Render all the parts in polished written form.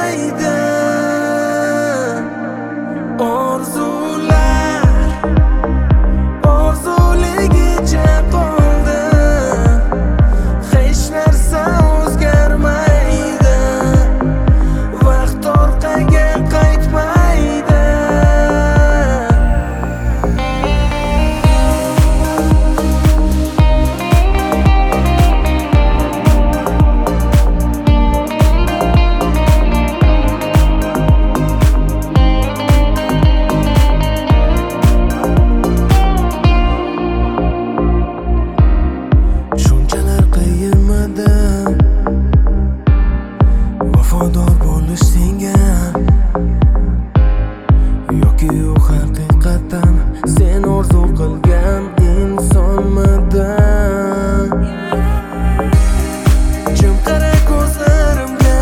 qaytmaydi. Orzular orzuligicha qoldi, hech narsa o'zgarmaydi. Vaqt orqaga qaytmaydi. Shunchalar qiymadim vafodor bo'lish senga, yoki u haqiqatan sen orzu qilgan insonmidin? Jim qara ko'zlarimga,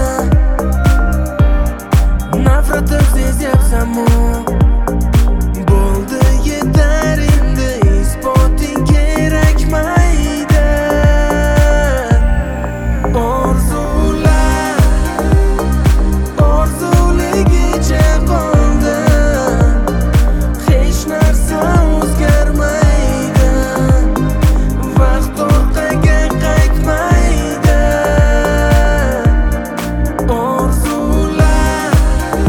nafratim sezyapsanmi? Bo'ldi, yetar endi, isboting kerakmaydi. Orzular orzuligicha qoldi, hech narsa o'zgarmaydi. Vaqt orqaga qaytmaydi. Orzular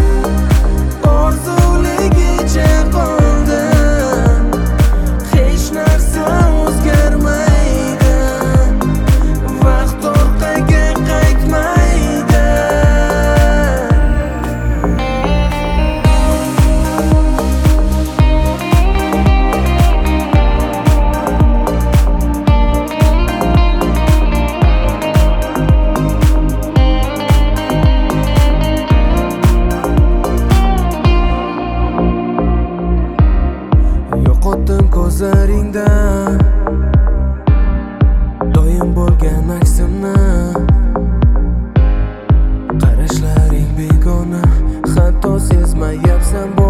orzuligicha qoldi, hech narsa o'zgarmaydi. Vaqt orqaga qaytmaydi. Yo'qotdim ko'zlaringda doim bo'lgan aksimni. Qarashlaring begona, hatto sezmayapsan.